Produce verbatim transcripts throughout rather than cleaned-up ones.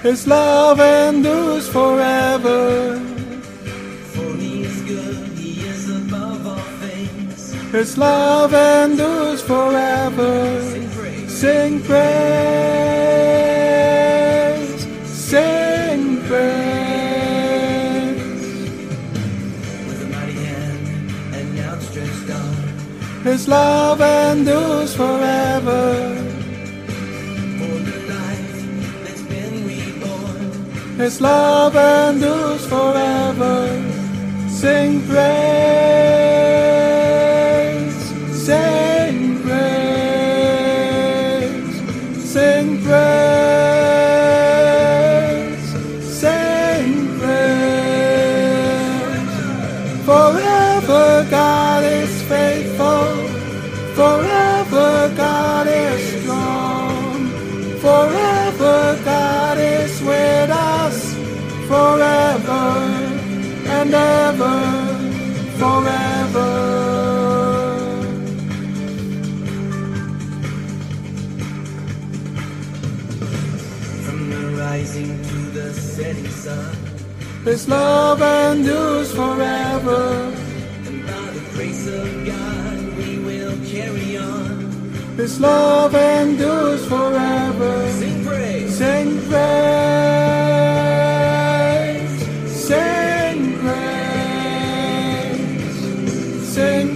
His love endures forever. For he is good, he is above all things. His love endures forever. Sing praise. Sing praise. Sing praise. With a mighty hand and outstretched arm. His love endures forever. For the life that's been reborn. His love endures forever. Sing praise. Sing praise. Sing praise. Sing praise. Forever God is faithful. Forever God is strong. Forever God is with us. Forever and ever. Forever. From the rising to the setting sun. His love endures forever. And by the grace of God we will carry on. His love endures forever. Sing praise. Sing praise. Sing praise. Sing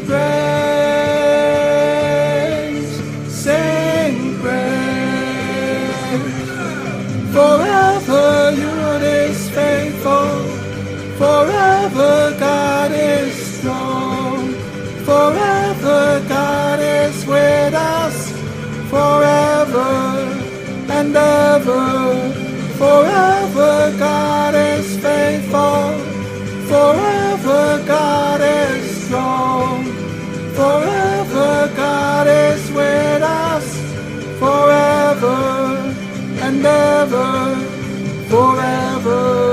praise. Sing praise. Forever God is faithful. Forever God is strong. Forever God is with us. Forever and ever. Forever God is faithful. Forever God is strong. Forever God is with us. Forever and ever. Forever.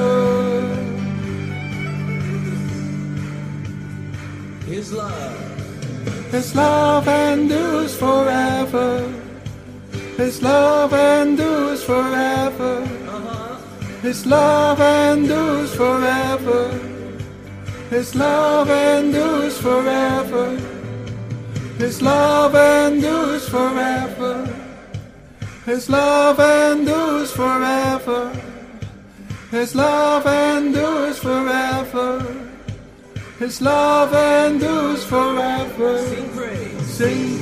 His love. His love endures forever. His love endures forever. Uh-huh. His love endures forever. His love endures forever. His love endures forever. His love endures forever. His love endures forever. His love endures forever. Sing praise. Sing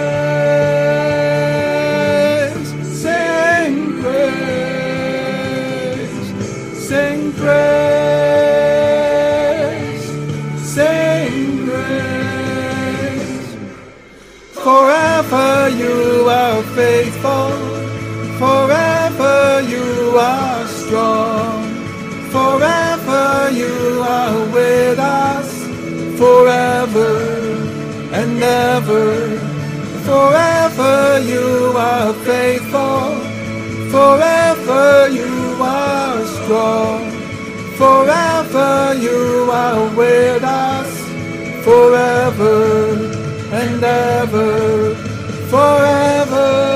praise. Sing praise. Sing praise. Sing praise. Forever you are faithful. Forever you are strong. Forever you are with us. Forever and ever. Forever you are faithful. Forever you are strong. Forever you are with us. Forever and ever. Forever.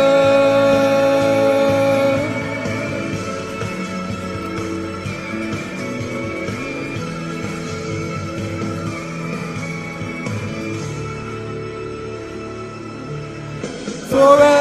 Forever